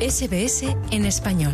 SBS en español.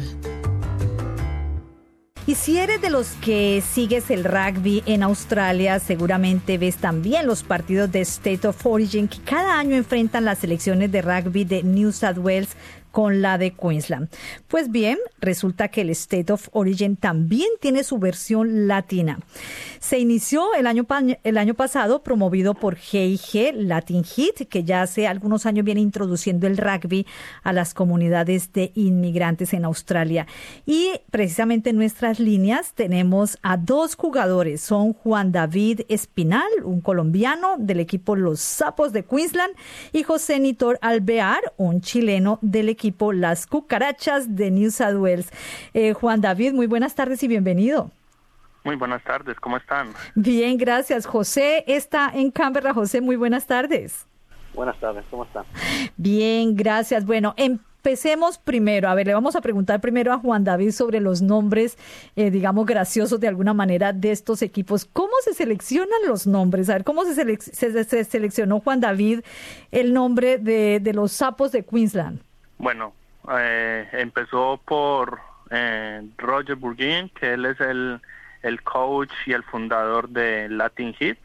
Y si eres de los que sigues el rugby en Australia, seguramente ves también los partidos de State of Origin que cada año enfrentan las selecciones de rugby de New South Wales con la de Queensland. Pues bien, resulta que el State of Origin también tiene su versión latina. Se inició el año pasado, promovido por G&G Latin Heat, que ya hace algunos años viene introduciendo el rugby a las comunidades de inmigrantes en Australia. Y precisamente en nuestras líneas tenemos a dos jugadores. Son Juan David Espinal, un colombiano del equipo Los Sapos de Queensland, y José Nitor Alvear, un chileno del equipo Las Cucarachas de New South Wales. Juan David, muy buenas tardes y bienvenido. Muy buenas tardes, ¿cómo están? Bien, gracias. José está en Canberra. José, muy buenas tardes. Buenas tardes, ¿cómo están? Bien, gracias. Bueno, empecemos primero. A ver, le vamos a preguntar primero a Juan David sobre los nombres, digamos, graciosos de alguna manera de estos equipos. ¿Cómo se seleccionan los nombres? A ver, ¿cómo se seleccionó, Juan David, el nombre de los Sapos de Queensland? Bueno, empezó por Roger Burgin, que él es el coach y el fundador de Latin Heat.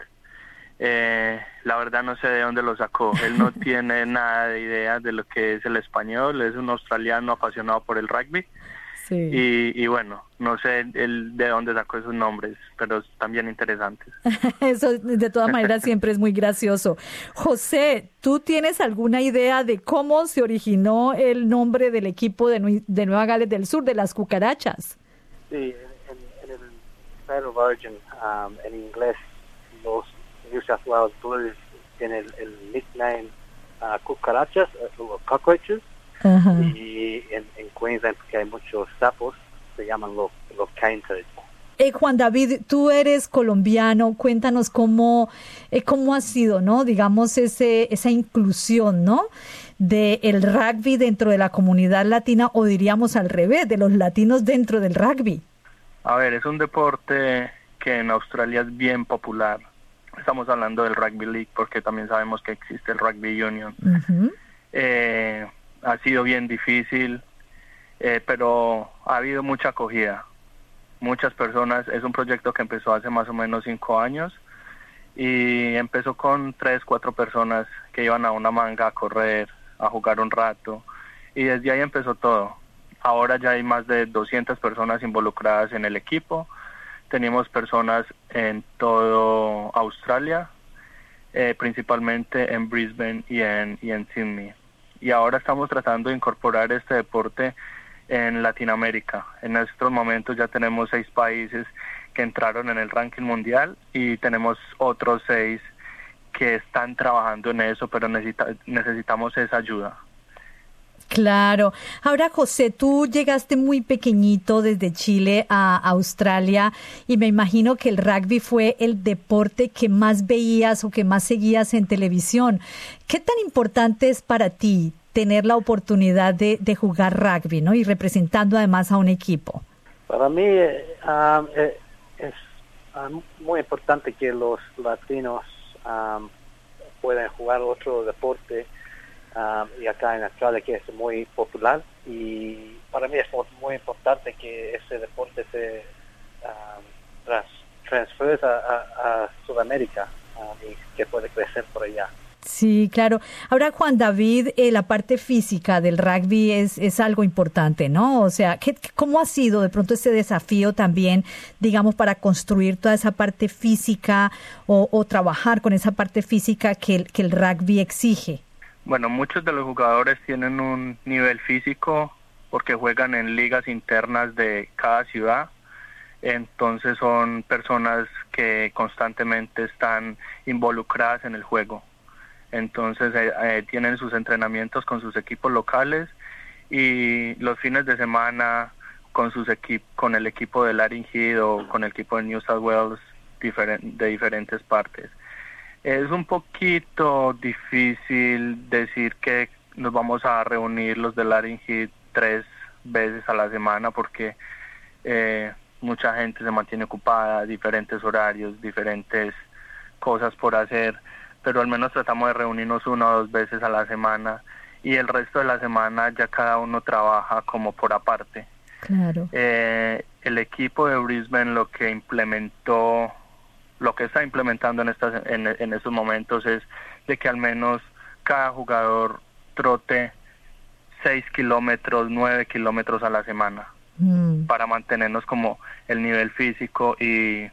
La verdad no sé de dónde lo sacó. Él no tiene nada de idea de lo que es el español. Es un australiano apasionado por el rugby. Sí. Y bueno, no sé de dónde sacó esos nombres, pero también interesantes. Eso de todas maneras siempre es muy gracioso. José, ¿tú tienes alguna idea de cómo se originó el nombre del equipo de Nueva Gales del Sur, de las Cucarachas? Sí, en el State of Origin, en inglés, los New South Wales Blues tienen el nickname Cucarachas, o Cockroaches. Uh-huh. Y en Queensland, porque hay muchos sapos, se llaman los Canes. Juan David, tú eres colombiano, cuéntanos cómo ha sido, ¿no? Digamos, esa inclusión, ¿no? Del rugby dentro de la comunidad latina, o diríamos al revés, de los latinos dentro del rugby. A ver, es un deporte que en Australia es bien popular. Estamos hablando del Rugby League porque también sabemos que existe el Rugby Union. Uh-huh. Ha sido bien difícil, pero ha habido mucha acogida. Muchas personas, es un proyecto que empezó hace más o menos 5 años y empezó con 3, 4 personas que iban a una manga a correr, a jugar un rato, y desde ahí empezó todo. Ahora ya hay más de 200 personas involucradas en el equipo. Tenemos personas en todo Australia, principalmente en Brisbane y en Sydney. Y ahora estamos tratando de incorporar este deporte en Latinoamérica. En estos momentos ya tenemos 6 países que entraron en el ranking mundial y tenemos otros 6 que están trabajando en eso, pero necesitamos esa ayuda. Claro. Ahora, José, tú llegaste muy pequeñito desde Chile a Australia y me imagino que el rugby fue el deporte que más veías o que más seguías en televisión. ¿Qué tan importante es para ti tener la oportunidad de jugar rugby, ¿no? Y representando además a un equipo? Para mí es muy importante que los latinos puedan jugar otro deporte. Y acá en Australia, que es muy popular, y para mí es muy importante que ese deporte se transfiera a Sudamérica y que puede crecer por allá. Sí, claro. Ahora, Juan David, la parte física del rugby es algo importante, ¿no? O sea, ¿cómo ha sido de pronto ese desafío también, digamos, para construir toda esa parte física o trabajar con esa parte física que el rugby exige? Bueno, muchos de los jugadores tienen un nivel físico porque juegan en ligas internas de cada ciudad. Entonces son personas que constantemente están involucradas en el juego. Entonces tienen sus entrenamientos con sus equipos locales y los fines de semana con el equipo de Latin Heat o con el equipo de New South Wales de diferentes partes. Es un poquito difícil decir que nos vamos a reunir los de Latin Heat 3 veces a la semana porque mucha gente se mantiene ocupada, diferentes horarios, diferentes cosas por hacer, pero al menos tratamos de reunirnos 1 o 2 veces a la semana y el resto de la semana ya cada uno trabaja como por aparte. Claro. El equipo de Brisbane lo que está implementando en estos momentos es de que al menos cada jugador trote 6 kilómetros, 9 kilómetros a la semana para mantenernos como el nivel físico y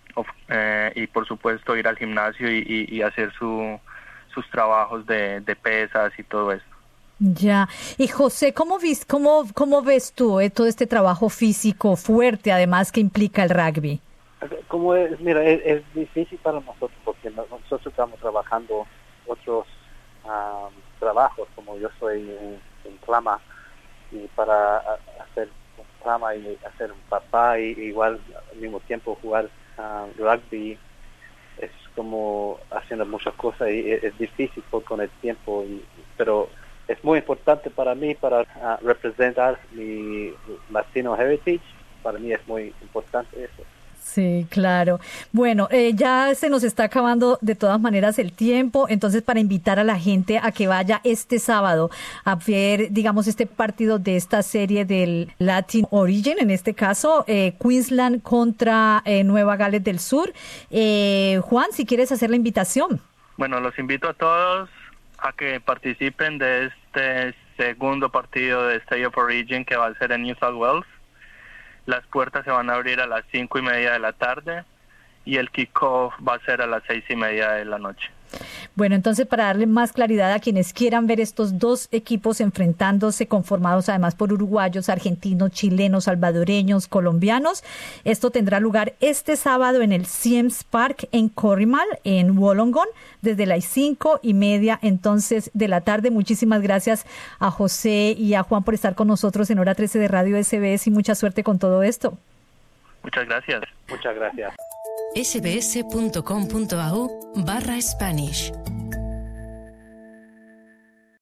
por supuesto ir al gimnasio y hacer sus trabajos de pesas y todo eso. Ya. Y José, ¿cómo ves tú todo este trabajo físico fuerte, además, que implica el rugby? Mira, es difícil para nosotros porque nosotros estamos trabajando otros trabajos, como yo soy en Clama, y para hacer Clama y hacer un papá y igual al mismo tiempo jugar rugby, es como haciendo muchas cosas y es difícil con el tiempo, pero es muy importante para mí para representar mi Latino heritage. Para mí es muy importante eso. Sí, claro. Bueno, ya se nos está acabando de todas maneras el tiempo, entonces para invitar a la gente a que vaya este sábado a ver, digamos, este partido de esta serie del Latin Origin, en este caso, Queensland contra Nueva Gales del Sur. Juan, si quieres hacer la invitación. Bueno, los invito a todos a que participen de este segundo partido de State of Origin que va a ser en New South Wales. Las puertas se van a abrir a las 5:30 de la tarde y el kickoff va a ser a las 6:30 de la noche. Bueno, entonces para darle más claridad a quienes quieran ver estos dos equipos enfrentándose, conformados además por uruguayos, argentinos, chilenos, salvadoreños, colombianos, esto tendrá lugar este sábado en el Siems Park en Corrimal, en Wollongong, desde las 5:30 entonces de la tarde. Muchísimas gracias a José y a Juan por estar con nosotros en Hora 13 de Radio SBS y mucha suerte con todo esto. Muchas gracias. Muchas gracias. sbs.com.au/Spanish